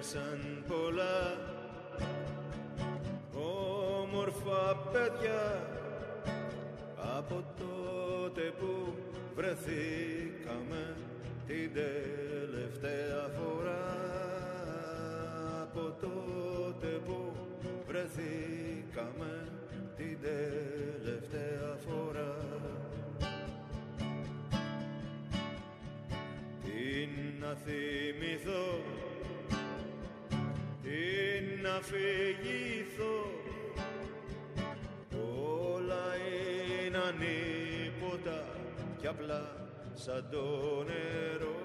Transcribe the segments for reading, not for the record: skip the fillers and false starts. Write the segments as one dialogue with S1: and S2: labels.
S1: Πέρασαν πολλά όμορφα παιδιά από τότε που βρεθήκαμε την τελευταία φορά. Από τότε που βρεθήκαμε την τελευταία φορά. Τι να θυμηθώ, τι να φυγηθώ, όλα είναι ανίποτα κι απλά σαν το νερό.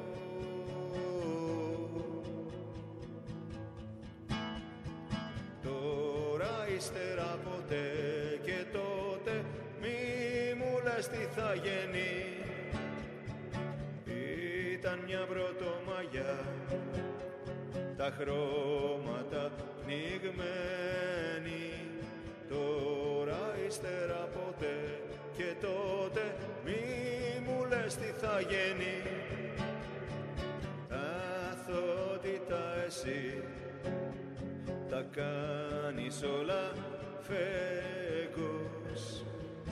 S1: Τώρα ύστερα ποτέ και τότε μη μου λες τι θα γίνει. Ήταν μια πρωτομαγιά, τα χρώματα πνιγμένοι. Τώρα ύστερα ποτέ και τότε μη μου λες τι θα γίνει. Αθωότητα εσύ τα κάνεις όλα φέγγος.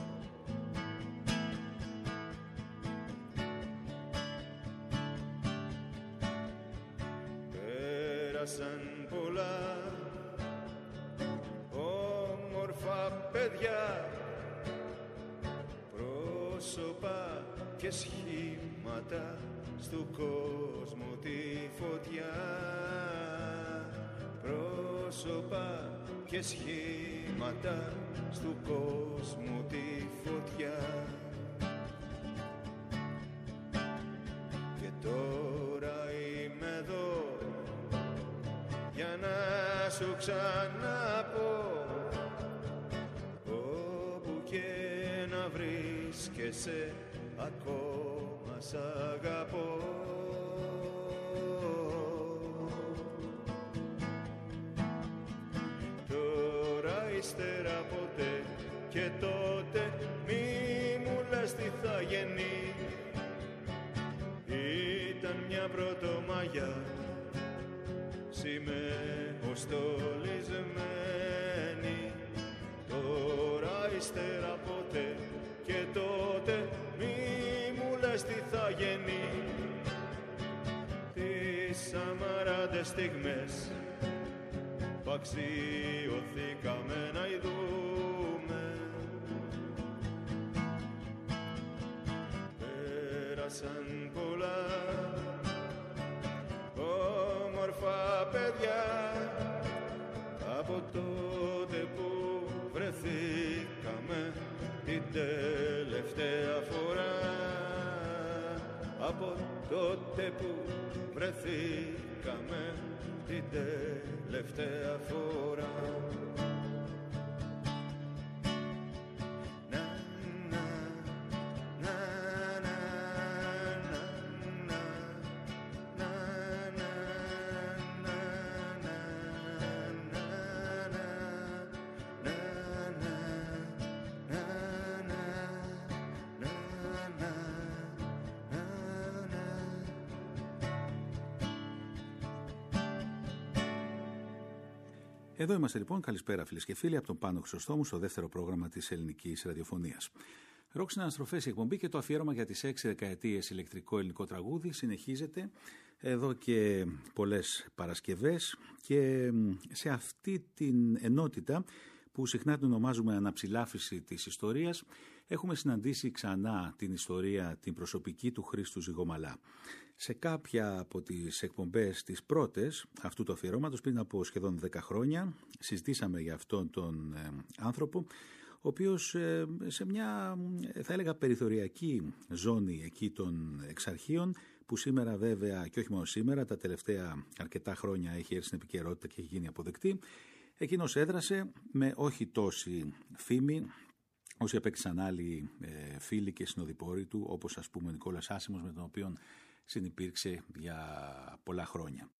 S1: Πέρασαν πολλά όμορφα παιδιά, πρόσωπα και σχήματα στου κόσμου τη φωτιά. Πρόσωπα και σχήματα στου κόσμου τη φωτιά. Και τώρα είμαι εδώ για να σου ξαναπώ, όπου και να βρίσκεσαι ακόμα σ' αγαπώ. Τώρα ύστερα ποτέ και τότε μη μου λες τι θα γίνει. Ήταν μια πρωτομαγιά σημαίωστολισμένη. Τώρα ύστερα ποτέ και τότε μη μου λες τι θα γίνει. Τις αμαράντες στιγμές που αξιωθήκαμε να ειδούμε, πέρασαν πολλά όμορφα παιδιά από τότε που βρεθήκαμε την τελευταία φορά. Από τότε που βρεθήκαμε την τελευταία φορά.
S2: Εδώ είμαστε λοιπόν. Καλησπέρα φίλες και φίλοι από τον Πάνο Χρυσοστόμου στο δεύτερο πρόγραμμα της ελληνικής ραδιοφωνίας. Ροκ στην αναστροφές η εκπομπή και το αφιέρωμα για τις 6 δεκαετίες ηλεκτρικό ελληνικό τραγούδι συνεχίζεται εδώ και πολλές Παρασκευές και σε αυτή την ενότητα που συχνά την ονομάζουμε αναψηλάφιση της ιστορίας, έχουμε συναντήσει ξανά την ιστορία, την προσωπική του Χρήστου Ζυγομαλά. Σε κάποια από τις εκπομπές τις πρώτες αυτού του αφιερώματος, πριν από σχεδόν 10 χρόνια, συζητήσαμε για αυτόν τον άνθρωπο, ο οποίος σε μια, θα έλεγα, περιθωριακή ζώνη εκεί των Εξαρχείων, που σήμερα βέβαια, και όχι μόνο σήμερα, τα τελευταία αρκετά χρόνια έχει έρθει στην επικαιρότητα και έχει γίνει αποδεκτή, εκείνος έδρασε με όχι τόση φήμη όσοι απέκτησαν άλλοι φίλοι και συνοδοιπόροι του, όπως ας πούμε ο Νικόλας Άσημος, με τον οποίο συνυπήρξε για πολλά χρόνια.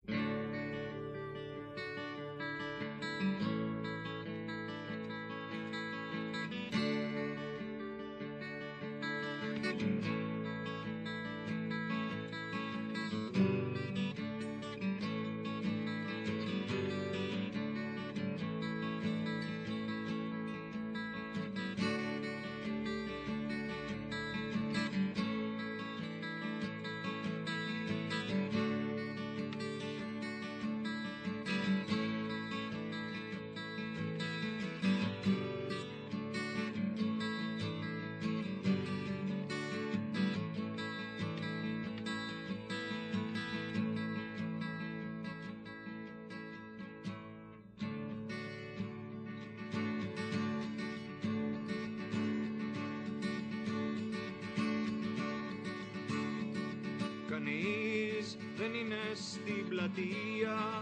S1: Κανείς δεν είναι στην πλατεία.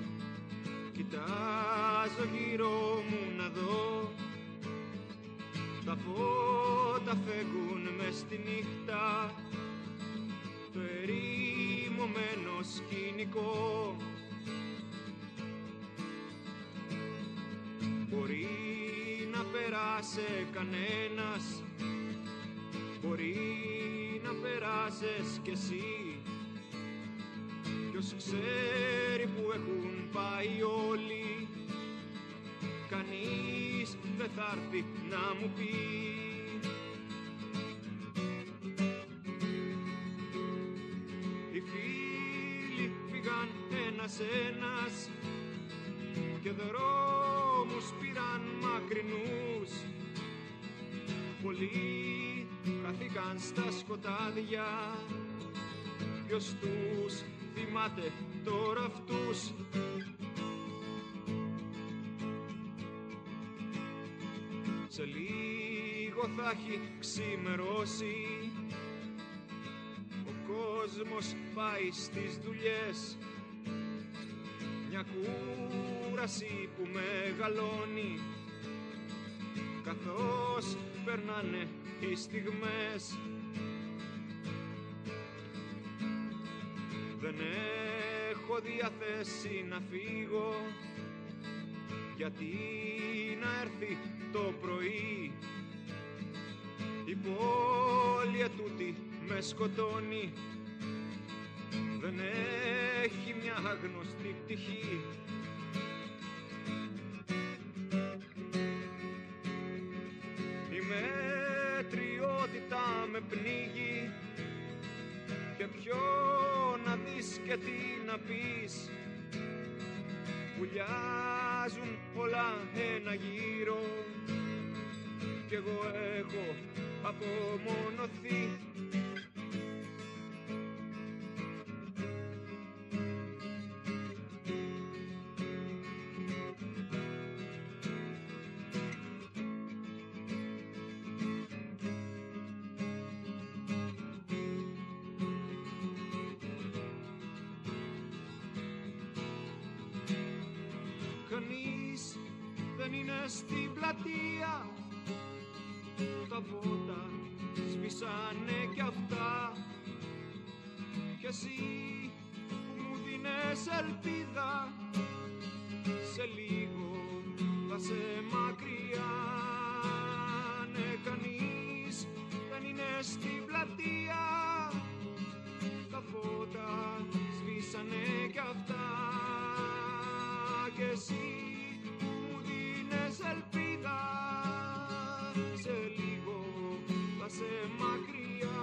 S1: Κοιτάζω γύρω μου να δω. Τα φώτα φεύγουν μες στη νύχτα. Το ερημωμένο σκηνικό. Μπορεί να περάσει κανένας. Μπορεί να περάσεις κι εσύ. Ποιος ξέρει που έχουν πάει όλοι. Κανείς δεν θα έρθει να μου πει. Οι φίλοι πήγαν ένας-ένας και δρόμους πήραν μακρινούς. Πολλοί χαθήκαν στα σκοτάδια. Ποιος τους θυμάται τώρα αυτούς? Σε λίγο θα έχει ξημερώσει. Ο κόσμος πάει στις δουλειές. Μια κούραση που μεγαλώνει καθώς περνάνε οι στιγμές. Δεν έχω διαθέσει να φύγω, γιατί να έρθει το πρωί. Η πόλη ετούτη με σκοτώνει. Δεν έχει μια γνωστή πτυχή. Η μετριότητα με πνίγει. Και ποιο να δεις και τι να πεις. Βουλιάζουν όλα ένα γύρο. Κι εγώ έχω απομονωθεί. Κανείς δεν είναι στην πλατεία. Τα φώτα σβήσανε κι αυτά. Κι εσύ που μου δίνες ελπίδα, σε λίγο θα σε μακριά. Ναι, κανείς δεν είναι στην πλατεία. Τα φώτα σβήσανε κι αυτά. Κι εσύ που μου δίνες ελπίδα, σε λίγο θα σε μακριά.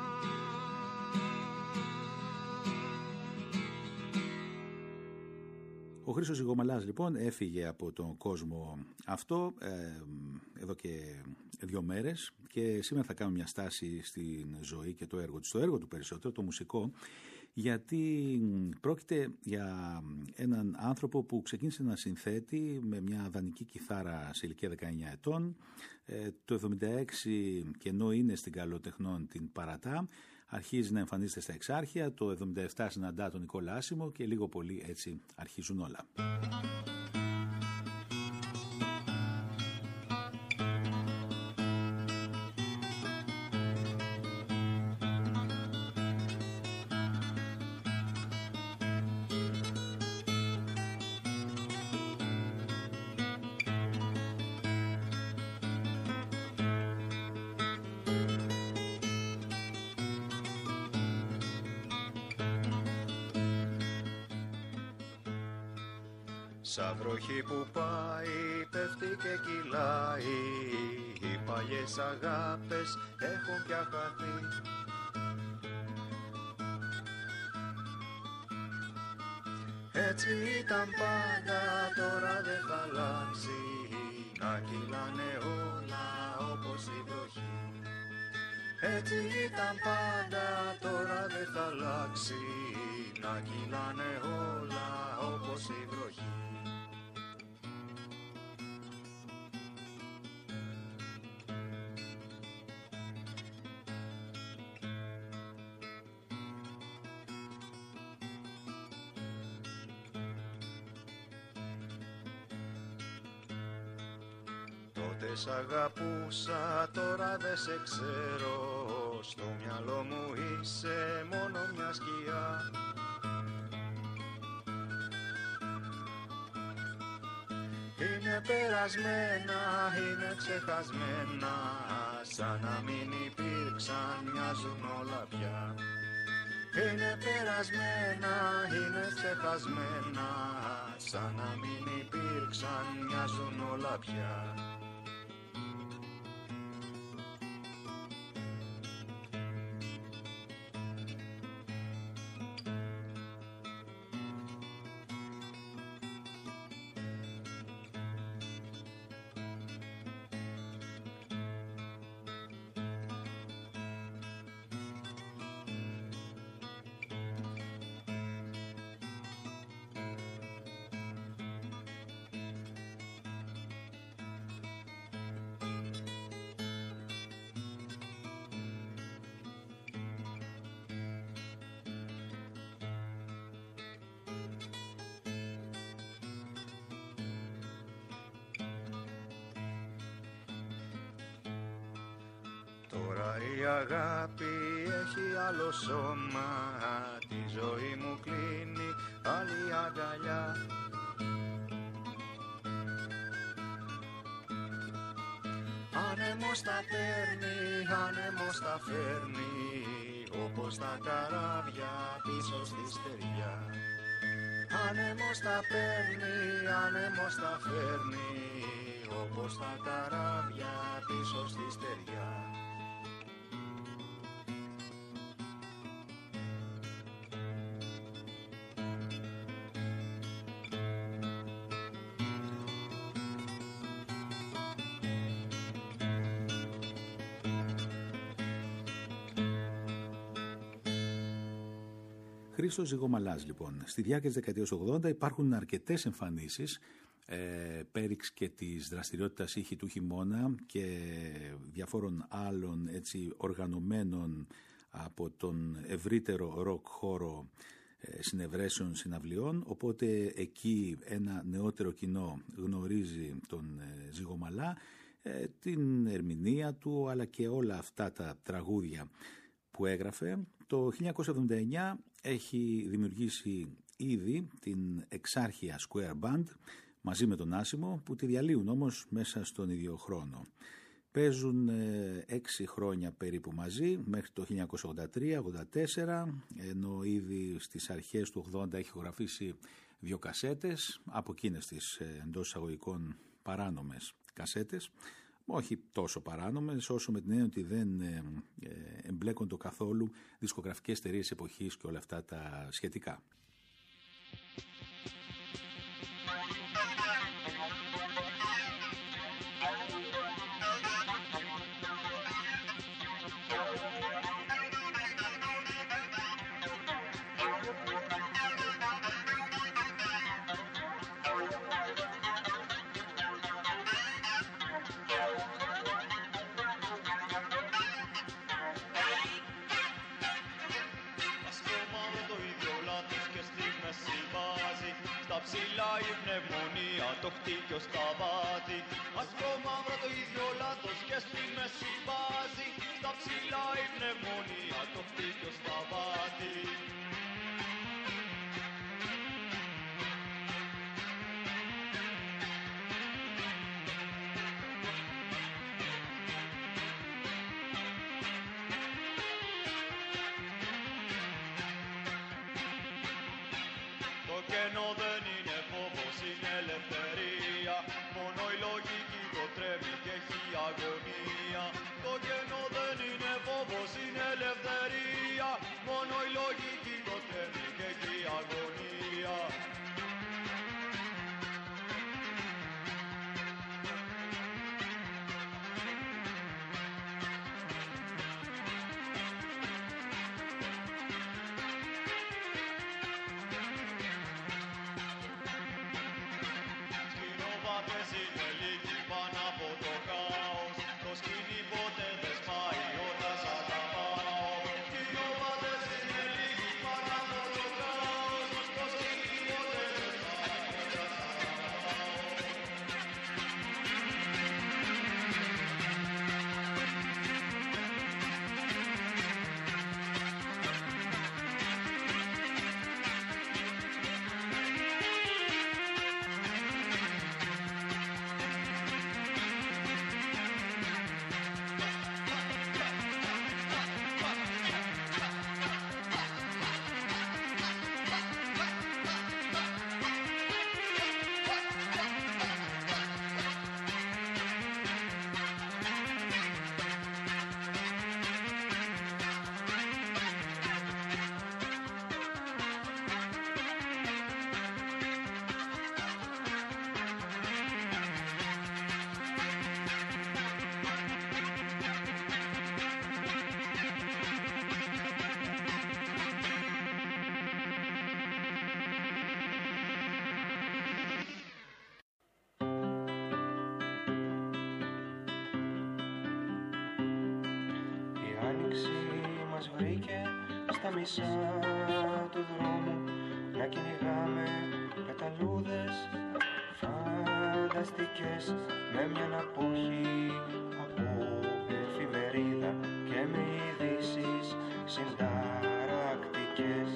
S2: Ο Χρήστος Ηγομαλάς λοιπόν έφυγε από τον κόσμο αυτό εδώ και 2 μέρες και σήμερα θα κάνουμε μια στάση στην ζωή και το έργο του. Το έργο του περισσότερο, το μουσικό, γιατί πρόκειται για έναν άνθρωπο που ξεκίνησε να συνθέτει με μια δανεική κιθάρα σε ηλικία 19 ετών. Το 76, και ενώ είναι στην Καλλιτεχνών την παρατά, αρχίζει να εμφανίζεται στα Εξάρχεια. Το 77 συναντά τον Νικόλα Άσημο και λίγο πολύ έτσι αρχίζουν όλα.
S1: Σαν βροχή που πάει, πέφτει και κυλάει. Οι παλιές αγάπες έχουν πια χαθεί. Έτσι ήταν πάντα, τώρα δεν θα αλλάξει. Να κυλάνε όλα όπως η βροχή. Έτσι ήταν πάντα, τώρα δεν θα αλλάξει. Να κυλάνε όλα όπως η βροχή. Τότε σ' αγαπούσα, τώρα δε σε ξέρω. Στο μυαλό μου είσαι μόνο μια σκιά. Είναι περασμένα, είναι ξεχασμένα, σαν να μην υπήρξαν, μοιάζουν όλα πια. Είναι περασμένα, είναι ξεχασμένα, σαν να μην υπήρξαν, μοιάζουν όλα πια. Τώρα η αγάπη έχει άλλο σώμα, τη ζωή μου κλείνει άλλη αγκαλιά. Άνεμος τα παίρνει, άνεμος τα φέρνει, όπως τα καράβια πίσω στη στεριά. Άνεμος τα παίρνει, άνεμος τα φέρνει, όπως τα καράβια πίσω στη στεριά.
S2: Χρήστος Ζυγομαλάς, λοιπόν. Στη διάρκεια της δεκαετίας 80 υπάρχουν αρκετές εμφανίσεις πέριξ και της δραστηριότητας ήχη του χειμώνα και διαφόρων άλλων έτσι οργανωμένων από τον ευρύτερο ροκ χώρο συνευρέσεων συναυλιών, οπότε εκεί ένα νεότερο κοινό γνωρίζει τον Ζυγομαλά, την ερμηνεία του αλλά και όλα αυτά τα τραγούδια που έγραφε. Το 1979 έχει δημιουργήσει ήδη την εξάρχεια Square Band μαζί με τον Άσιμο, που τη διαλύουν όμως μέσα στον ίδιο χρόνο. Παίζουν 6 χρόνια περίπου μαζί μέχρι το 1983-84, ενώ ήδη στις αρχές του 80 έχει ηχογραφήσει 2 κασέτες, από εκείνες τις εντός εισαγωγικών παράνομες κασέτες. Όχι τόσο παράνομες όσο με την έννοια ότι δεν εμπλέκονται καθόλου δισκογραφικές εταιρείες εποχής και όλα αυτά τα σχετικά.
S3: Ψηλά η πνευμονία, το χτύπιο στα βάθη. Άσπρο μαύρο το ίδιο λάθος και στη μέση βάζει. Στα ψηλά η πνευμονία, το χτύπιο στα βάθη. Το κενό δεν είναι φόβος, είναι ελευθερία. Μόνο η λογική το τρέμει και έχει αγωνία. Το κενό δεν είναι φόβος, είναι ελευθερία. Μόνο η λογική το τρέμει και έχει αγωνία.
S4: άνοιξη μας βρήκε στα μισά του δρόμου να κυνηγάμε πεταλούδες φανταστικές με μια απόχη από εφημερίδα και με ειδήσεις συνταρακτικές.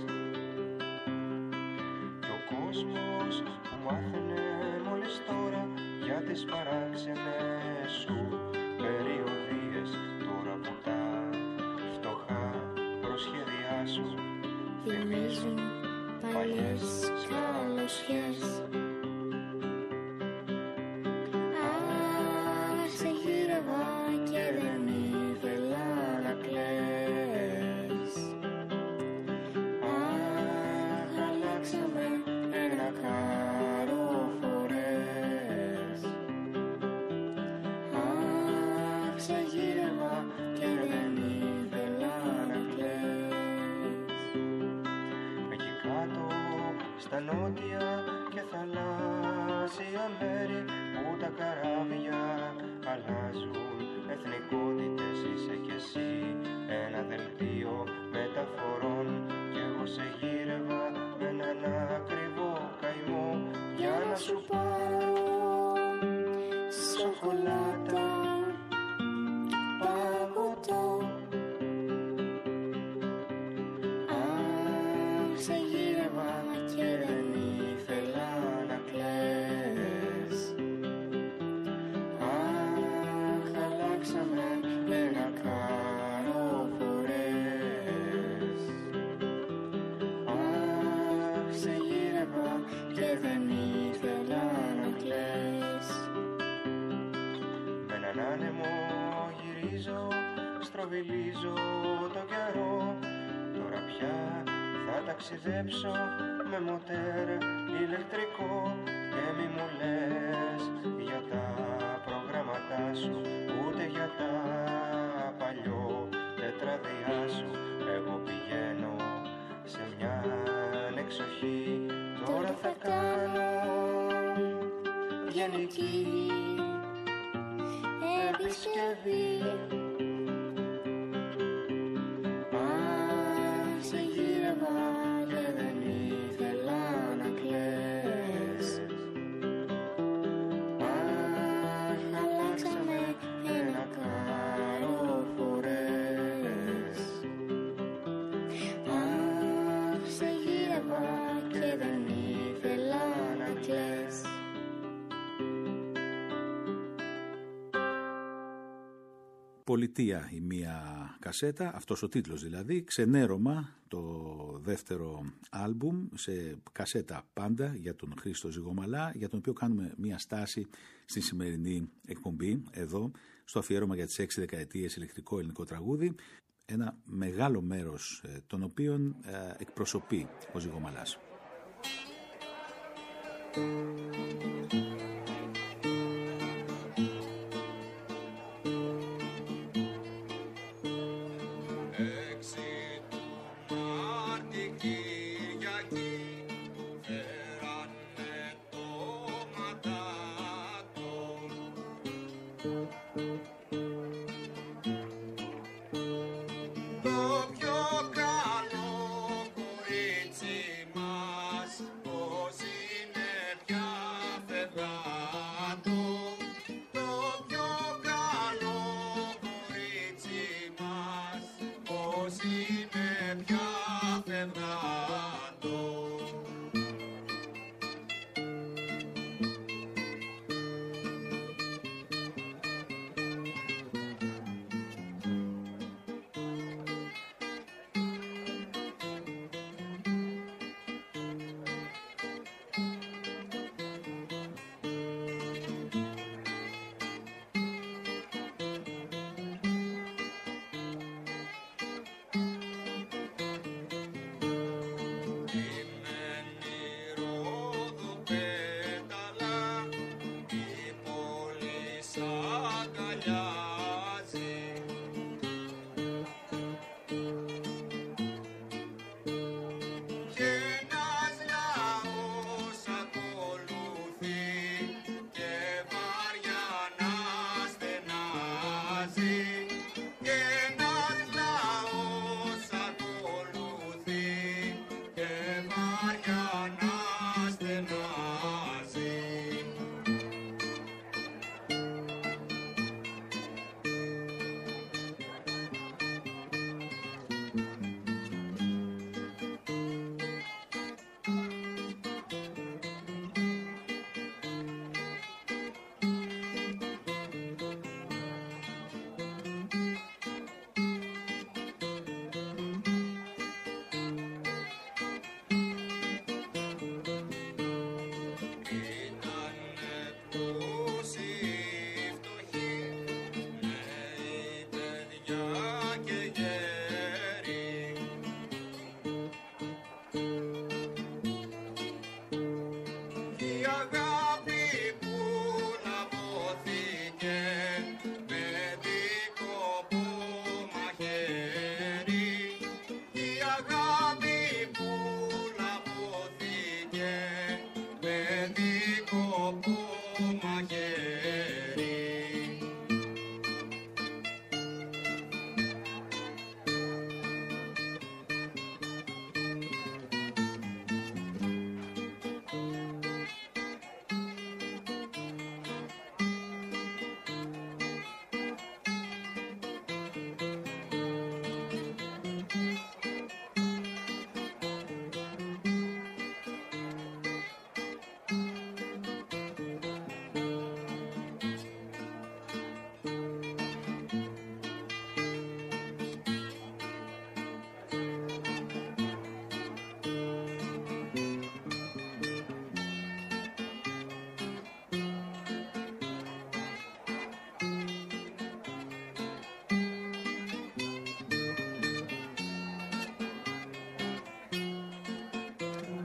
S4: Και ο κόσμος που μάθαινε μόλις τώρα για τις παράξενες σου περιοδίες, τώρα που τα φτωχά προσχέδιά σου θυμίζουν παλιές καλοσιές. Αχ, σε γύρευα και δεν ήθελα να κλαις. Αχ, αλλάξαμε ένα κάρο φορές. Αχ, σε γύρευα και δεν ήθελα να κλαις. Εκεί κάτω στα νότια και θαλάσσια μέρη που τα καράβια αλλάζουν εθνικότητες, είσαι κι εσύ ένα δελτίο μεταφορών κι εγώ σε γύρευα με έναν ακριβό καημό για να σου πάρω σοκολάτα, παγωτό. Αχ, σε γύρευα και δεν ήθελα να κλαις. Αχ, αλλάξαμε ένα κάρο φορές. Αχ, σε γύρευα και δεν ήθελα να κλαις. Με έναν άνεμο γυρίζω, στροβιλίζω το καιρό. Τώρα πια θα ταξιδέψω με μοτέρ ηλεκτρικό και μη μου λες για τα προγράμματά σου, ούτε για τα παλιό τετραδιά σου. Εγώ πηγαίνω σε μια εξοχή, τώρα θα κάνω γενική επισκευή. Αχ, σε γύρευα και δεν ήθελα να κλαις. Αχ, αλλάξαμε ένα κάρο φορές. Αχ, σε γύρευα και δεν ήθελα να κλαις.
S2: Πολιτεία η μία κασέτα, αυτός ο τίτλος δηλαδή, Ξενέρωμα, το δεύτερο άλμπουμ σε κασέτα πάντα για τον Χρήστο Ζυγομαλά, για τον οποίο κάνουμε μία στάση στη σημερινή εκπομπή εδώ στο αφιέρωμα για τις 6 δεκαετίες ηλεκτρικό ελληνικό τραγούδι, ένα μεγάλο μέρος των οποίων εκπροσωπεί ο Ζυγομαλάς.
S5: Μας πώς είναι πια φευγά.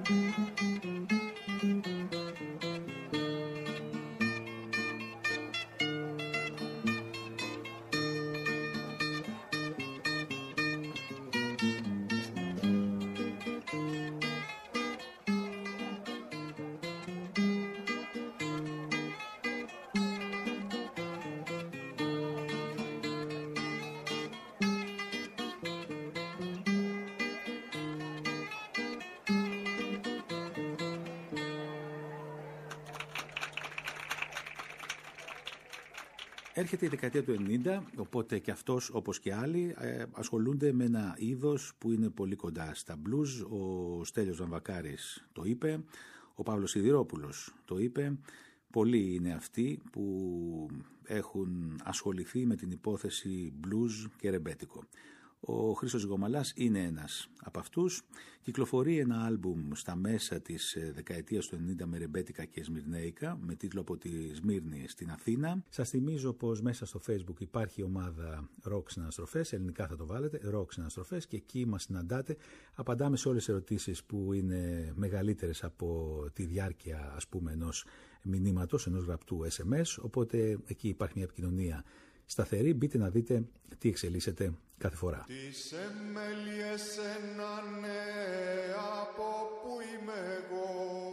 S2: Έρχεται η δεκαετία του 90, οπότε και αυτός όπως και άλλοι ασχολούνται με ένα είδος που είναι πολύ κοντά στα blues. Ο Στέλιος Βαμβακάρης το είπε, ο Παύλος Σιδηρόπουλος το είπε. Πολλοί είναι αυτοί που έχουν ασχοληθεί με την υπόθεση blues και ρεμπέτικο. Ο Χρήστος Γομαλάς είναι ένας από αυτούς. Κυκλοφορεί ένα άλμπουμ στα μέσα της δεκαετίας του 90 με ρεμπέτικα και σμυρνέικα, με τίτλο «Από τη Σμύρνη στην Αθήνα». Σας θυμίζω πως μέσα στο Facebook υπάρχει ομάδα Rock Συναναστροφές, ελληνικά θα το βάλετε, Rock Συναναστροφές, και εκεί μας συναντάτε. Απαντάμε σε όλες τις ερωτήσεις που είναι μεγαλύτερες από τη διάρκεια, ας πούμε, ενός μηνύματος, ενός γραπτού SMS, οπότε εκεί υπάρχει μια επικοινωνία σταθερή. Μπείτε να δείτε τι εξελίσσεται κάθε φορά.
S1: Τις εμέλιες ενάνε από που είμαι εγώ.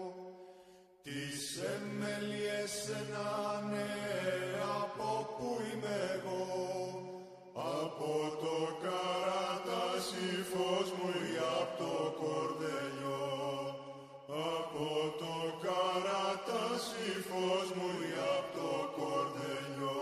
S1: Τις εμέλιες ενάνε από που είμαι εγώ. Από το καρατάσι φως μου ή από το κορδελιό. Από το καρατάσι φως μου ή από το κορδελιό.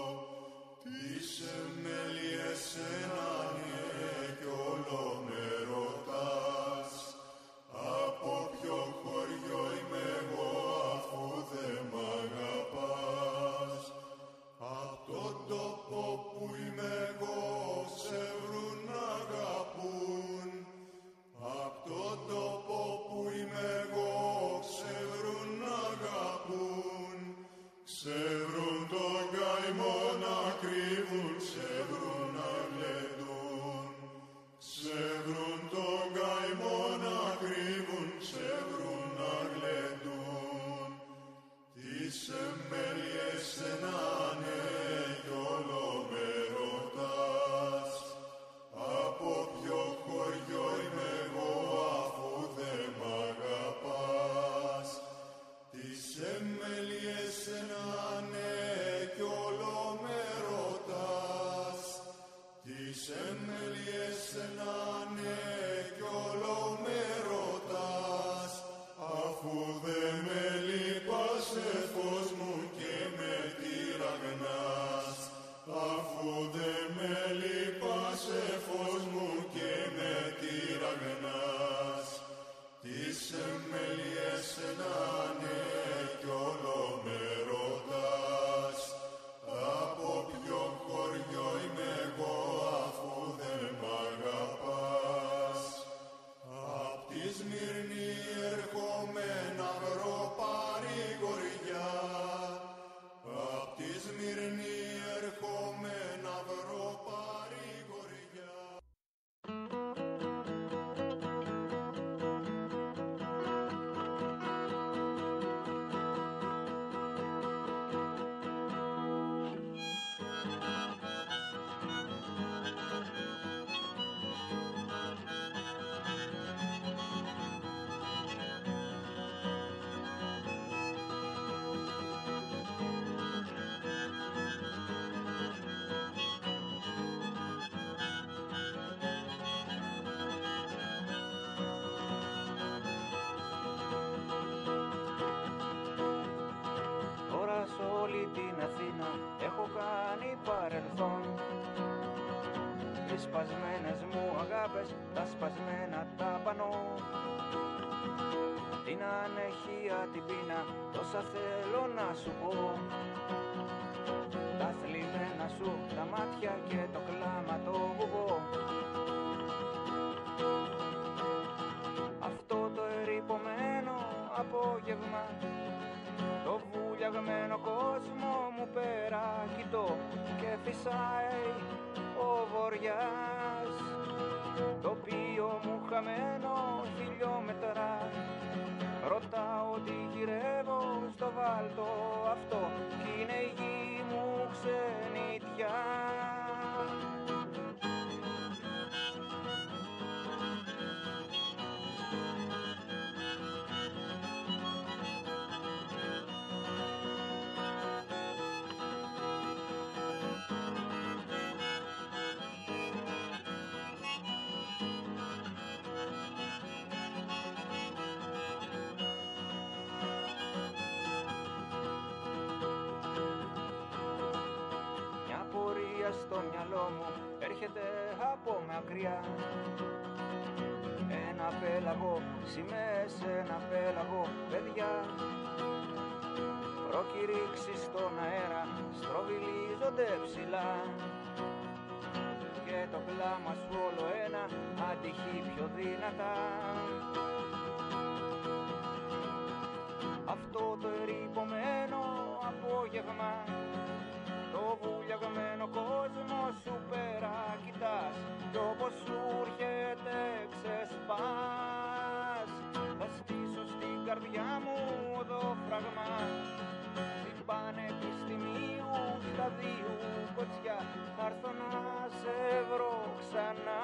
S1: Τις εμέλιες ενάνε κι όλο με ρωτάς. Από ποιο χωριό είμαι εγώ αφού δεν μ' αγαπάς. Απ' τον τόπο που είμαι εγώ σε βρουν αγαπούν. Απ' τον τόπο που είμαι εγώ σε βρουν αγαπούν. Ξεβρούν τον καημό να κρύβουν, ξεβρούν να γλεντούν. Ξεβρούν τον καημό να κρύβουν, ξεβρούν να γλεντούν. Τις εμέλιες ενάνε κι όλο με ρωτάς. Από ποιο χωριό είμαι εγώ αφού δεν μ' αγαπάς. Τις εμέλιες ενάνε κι όλο με ρωτάς. Τις εμέλιες ενάνε κι όλο με ρωτάς. Αφού δεν με λείπασε φως μου και με τυραγνάς. Αφού δεν με λείπασε φως μου και με τυραγνάς. Τις εμέλιες ενάνε κι όλο με ρωτάς. Από ποιο χωριό είμαι εγώ αφού δεν μ' αγαπάς. Απ' τη Σμύρνη έρχομαι να βρω παρηγοριά. Απ' τη Σμύρνη έρχομαι να βρω παρηγοριά.
S5: Τώρα σ' όλη την Αθήνα έχω κάνει παρελθόν. Οι σπασμένες μου αγάπες, τα σπασμένα τα πανώ. Την ανεχία, την πείνα, τόσα θέλω να σου πω. Τα θλιμμένα σου τα μάτια και το κλάμα το βουβό. Αυτό το ερειπωμένο απόγευμα, το βουλιαγμένο κόσμο μου πέρα κοιτώ και φυσάει ο βοριάς. Το οποίο μου χαμένο χιλιόμετρα. Ρωτάω τι γυρεύω στο βάλτο αυτό κι είναι η γη μου ξενιτιά. Στο μυαλό μου έρχεται από μακριά ένα πέλαγο, σημαίες ένα πέλαγο, παιδιά. Προκηρύξεις στον αέρα στροβιλίζονται ψηλά και το κλάμα σου όλο ένα αντυχεί πιο δυνατά. Αυτό το ερειπωμένο απόγευμα, το βουλιαγμένο κόσμο σου πέρα κοιτάς κι όπως σου έρχεται ξεσπάς. Θα στήσω στην καρδιά μου οδόφραγμα στην πανεπιστημίου σταδίου κοτσιά, θα έρθω να σε βρω ξανά.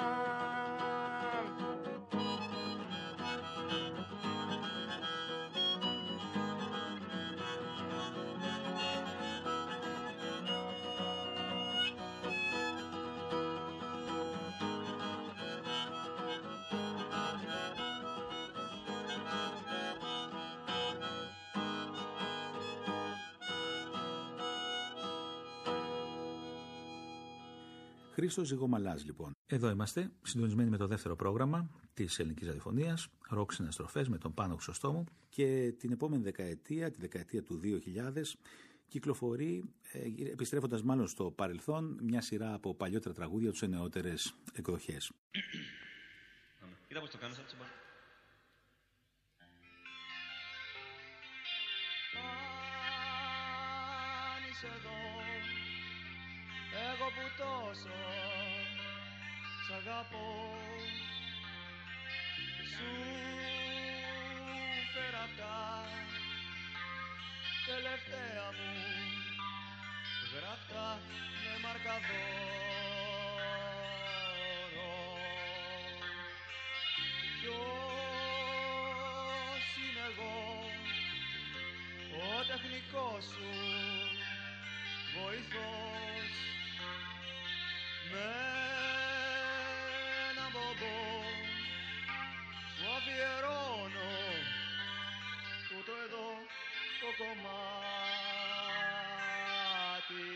S2: Χρήστος Ζυγομαλάς, λοιπόν. Εδώ είμαστε, συντονισμένοι με το δεύτερο πρόγραμμα της ελληνικής ραδιοφωνίας, ροκ συναστροφές με τον Πάνο Χρυσοστόμου, και την επόμενη δεκαετία, τη δεκαετία του 2000, κυκλοφορεί, επιστρέφοντας μάλλον στο παρελθόν, μια σειρά από παλιότερα τραγούδια τους σε νεότερες εκδοχές.
S3: Κοίτα πώς το κάνεις έτσι. Αν είσαι εδώ, εγώ που τόσο σ' αγαπώ, σου φέρα τα τελευταία μου γραφτά με μαρκαδόρο. Ποιος είμαι εγώ, ο τεχνικός σου βοηθός, με ένα μπομπό σου αφιερώνω τούτο εδώ το κομμάτι.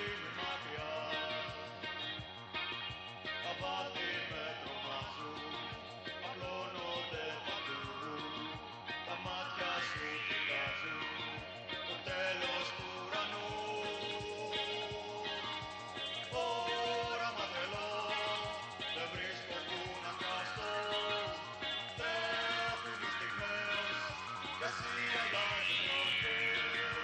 S3: είναι μακριά. Τα βάθη με τρομάζουν, απλώνονται παντού. Τα μάτια σου κοιτάζουν το τέλος του ουρανού. Όραμα τρελό, δεν βρίσκω που να χαστώ. Τρέχουν οι στιγμές κι εσύ αλλάζεις ορθές.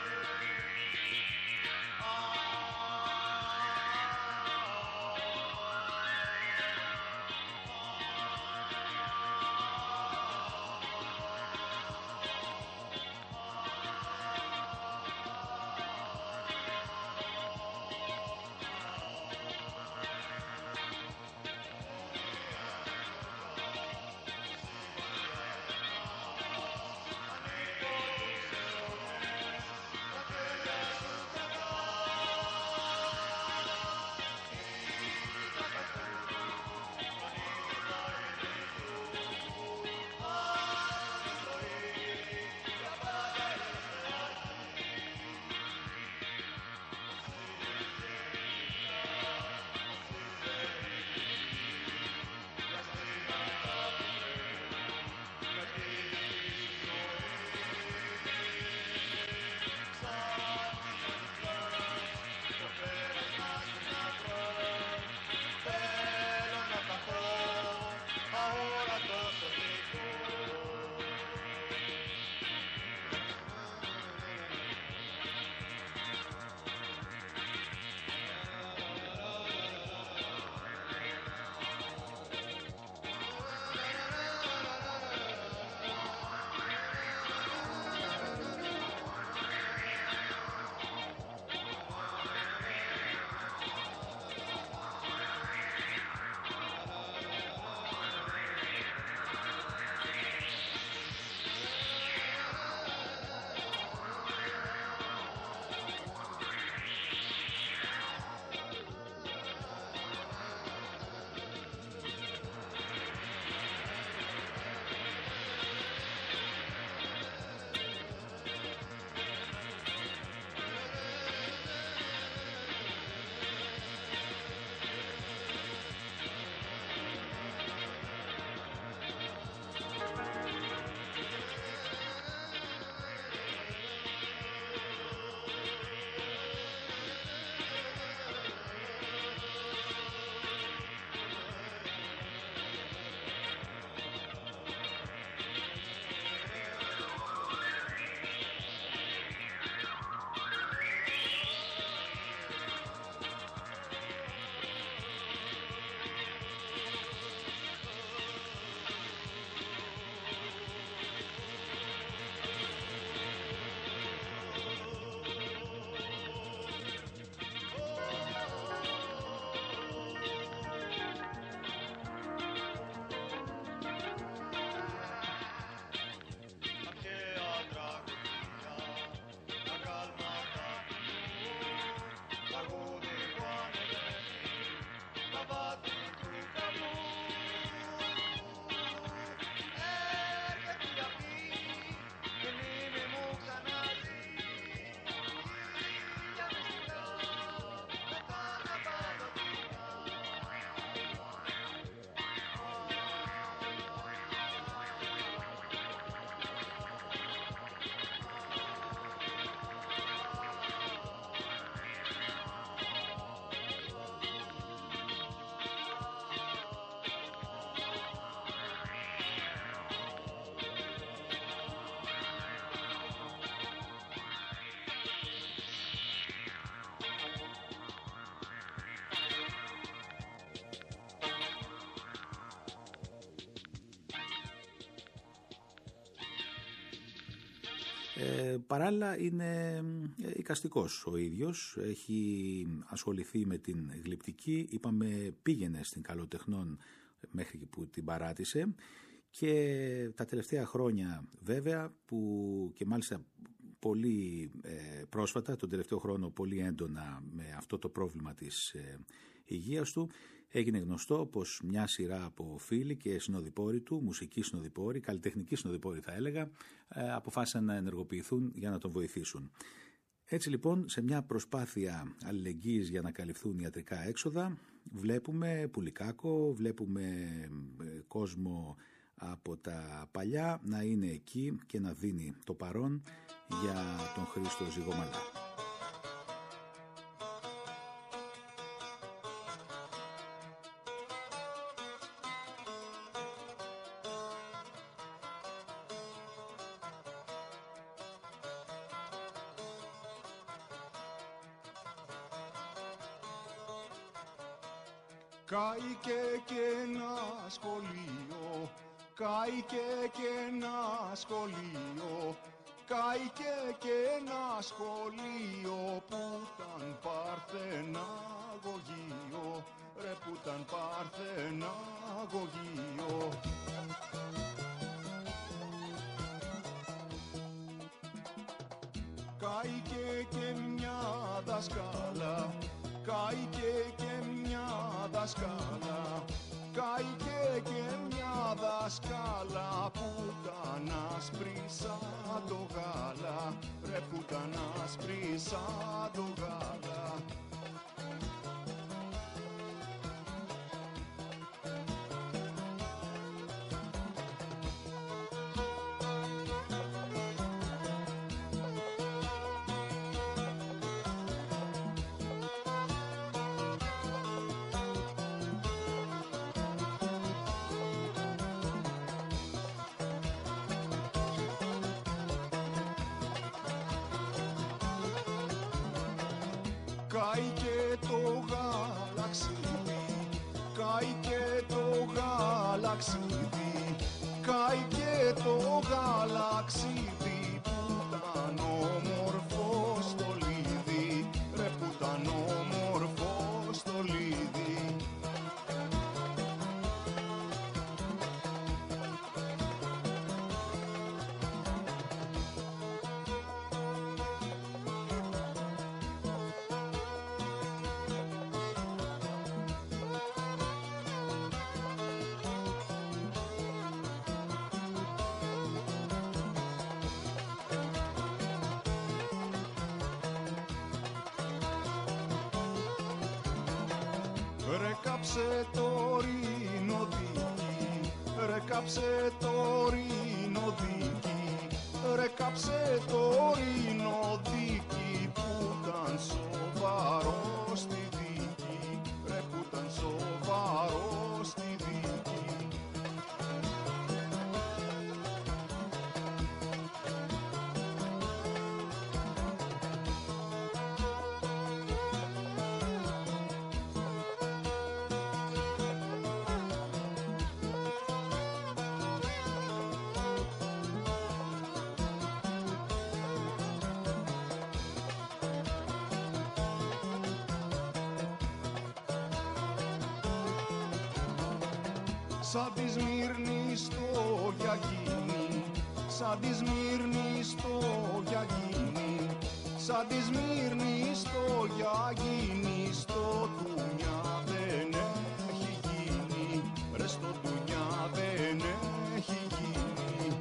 S2: Παράλληλα είναι εικαστικός ο ίδιος, έχει ασχοληθεί με την γλυπτική, είπαμε πήγαινε στην Καλοτεχνών μέχρι που την παράτησε και τα τελευταία χρόνια βέβαια που και μάλιστα πολύ πρόσφατα, τον τελευταίο χρόνο πολύ έντονα με αυτό το πρόβλημα της υγείας του, έγινε γνωστό πως μια σειρά από φίλοι και συνοδοιπόροι του, μουσικοί συνοδοιπόροι, καλλιτεχνικοί συνοδοιπόροι θα έλεγα, αποφάσισαν να ενεργοποιηθούν για να τον βοηθήσουν. Έτσι λοιπόν, σε μια προσπάθεια αλληλεγγύης για να καλυφθούν ιατρικά έξοδα, βλέπουμε Πουλικάκο, βλέπουμε κόσμο από τα παλιά να είναι εκεί και να δίνει το παρόν για τον Χρήστο Ζυγομαλά.
S1: Κάηκε και ένα σχολείο, κάηκε και ένα σχολείο, κάηκε και ένα σχολείο που ήταν παρθεναγωγείο, ρε που ήταν παρθεναγωγείο. Κάηκε και μια δασκάλα, κάηκε και μια δασκάλα, κάηκε και μια δασκάλα που ήταν άσπρη σαν το γάλα, ρε που ήταν άσπρη σαν το γάλα. Κάηκε το γαλαξίδι, κάηκε το γαλαξίδι, κάηκε το γαλαξίδι που ήταν όμορφο στολίδι, ρε που ήταν όμορφο στολίδι. Ρε κάψε το ρινοδίκι, ρε κάψε το ρινοδίκι, ρε κάψε το ρινοδίκι που ήταν σοβαρό στη δίκη, ρε που ήταν σοβαρό στη δίκη. Σαν τη Σμύρνη στο Γιαγίνι, σαν τη Σμύρνη στο Γιαγίνι, σαν τη Σμύρνη στο Γιαγίνι, στο Τουνιά δεν έχει γίνει, ρε στο Τουνιά δεν έχει γίνει.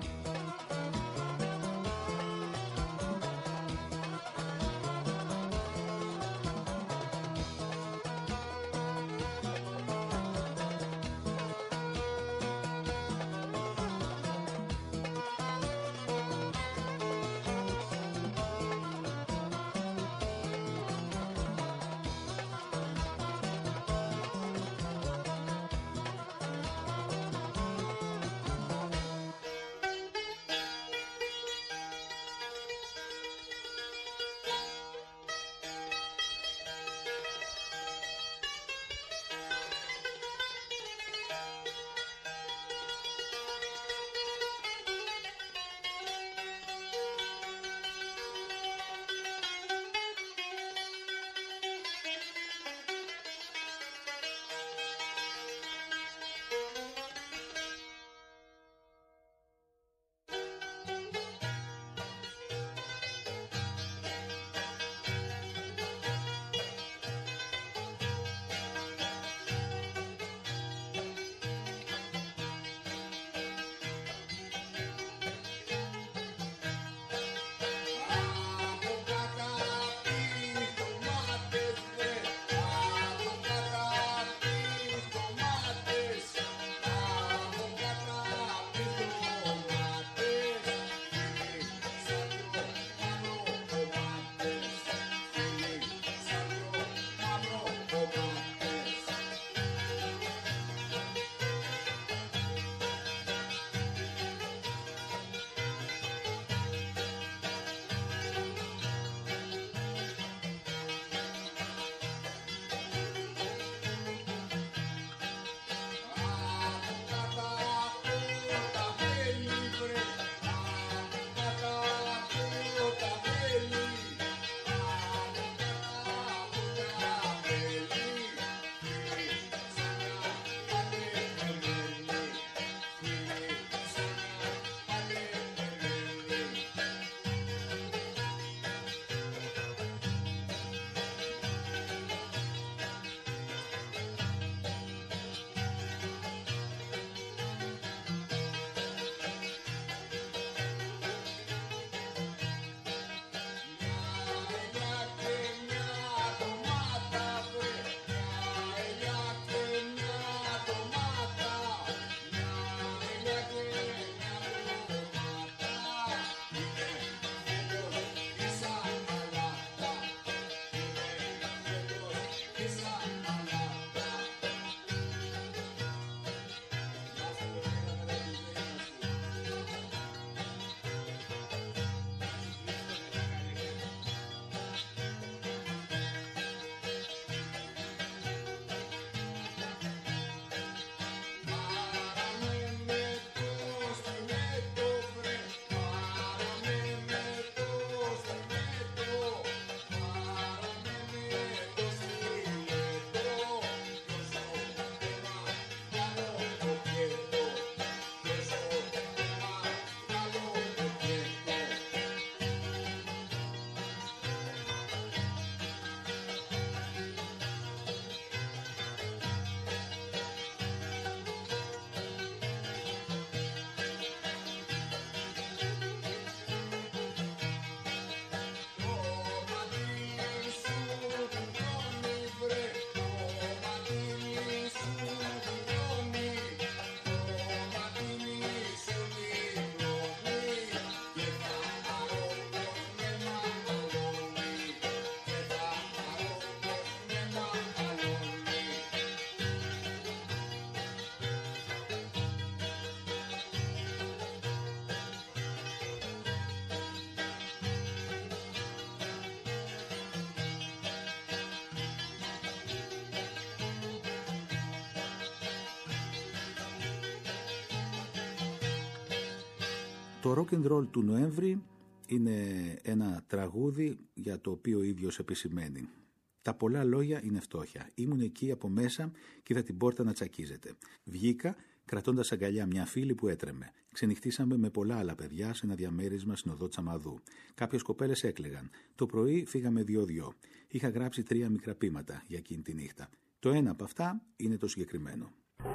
S2: Το rock and roll του Νοέμβρη είναι ένα τραγούδι για το οποίο ο ίδιος επισημαίνει. Τα πολλά λόγια είναι φτώχεια. Ήμουν εκεί από μέσα και είδα την πόρτα να τσακίζεται. Βγήκα κρατώντας αγκαλιά μια φίλη που έτρεμε. Ξενυχτήσαμε με πολλά άλλα παιδιά σε ένα διαμέρισμα στην οδό Τσαμαδού. Κάποιες κοπέλες έκλαιγαν. Το πρωί φύγαμε 2-2. Είχα γράψει 3 μικρά ποίηματα για εκείνη τη νύχτα. Το ένα από αυτά είναι το συγκεκριμένο.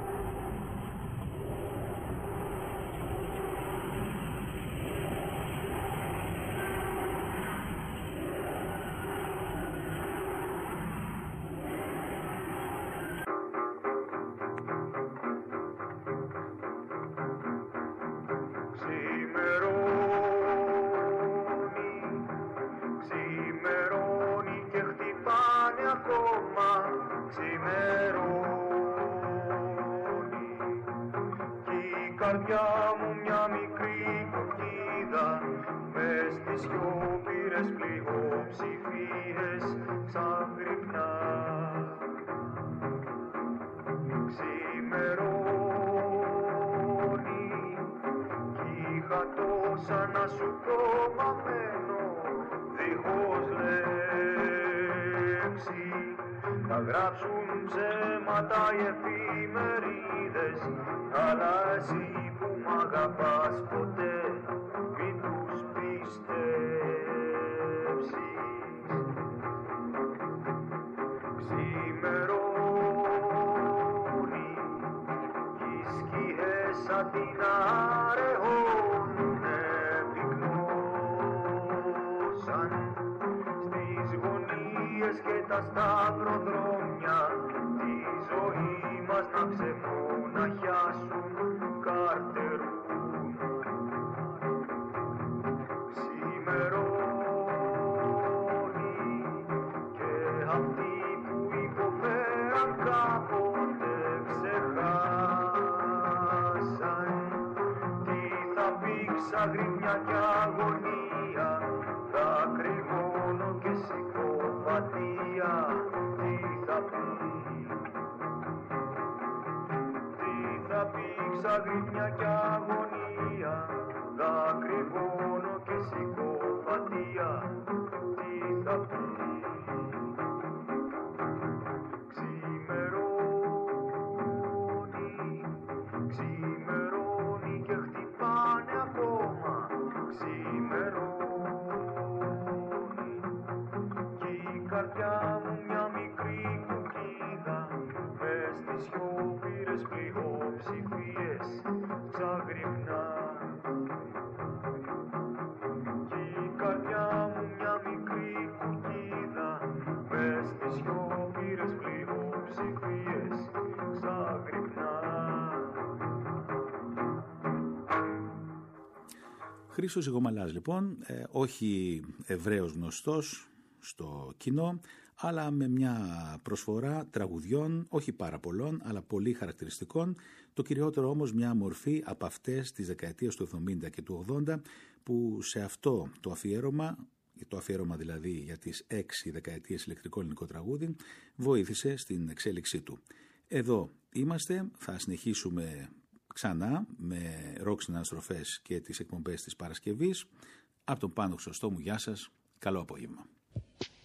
S3: Καρδιά μου μια μικρή κοκκίδα, μες στις σιωπηρές πλειοψηφίες ξαγρυπνά. Ξημερώνει κι είχα τόσα να σου πω μαμένο, δίχως λέξη. Θα γράψουν ψέματα οι εφημερίδες, αλλά εσύ που μ' αγαπάς ποτέ μην τους πιστέψεις. Ξημερώνει κι οι σκιές σαν την αραιώνουνε πυκνώσαν στις γωνίες και τα σταυροδρόμια τη ζωή μας να ξεμοναχιάσουν καρτερούν. Ξημερώνει και αυτοί που υποφέραν κάποτε ξεχάσαν τι θα πει ξαγρυπνιά κι αγωνία, δάκρυγόνο και συκοφαντία. Τι θα πει, τι θα πει ξαγρυπνιά κι αγωνία, δάκρυγόνο και συκοφαντία. Τι θα πει. Ξημερώνει, ξημερώνει και χτυπάνε ακόμα. Ξημερώνει κι η καρδιά μου μια μικρή κουκκίδα, μες στις σιωπηρές πλειοψηφίες ξαγρυπνά. Κι η καρδιά μου μια μικρή κουκκίδα, μες στις σιωπηρές πλειοψηφίες ξαγρυπνά.
S2: Χρήστος Ζυγομαλάς λοιπόν, όχι ευρέως γνωστός στο κοινό, αλλά με μια προσφορά τραγουδιών, όχι πάρα πολλών, αλλά πολύ χαρακτηριστικών, το κυριότερο όμως μια μορφή από αυτές τις δεκαετίες του 70 και του 80, που σε αυτό το αφιέρωμα δηλαδή για τις 6 δεκαετίες ηλεκτρικό ελληνικό τραγούδι, βοήθησε στην εξέλιξή του. Εδώ είμαστε, θα συνεχίσουμε ξανά με ροκ συναναστροφές και τις εκπομπές της Παρασκευής. Από τον Πάνο Χρυσοστόμου, γεια σας, καλό απόγευμα.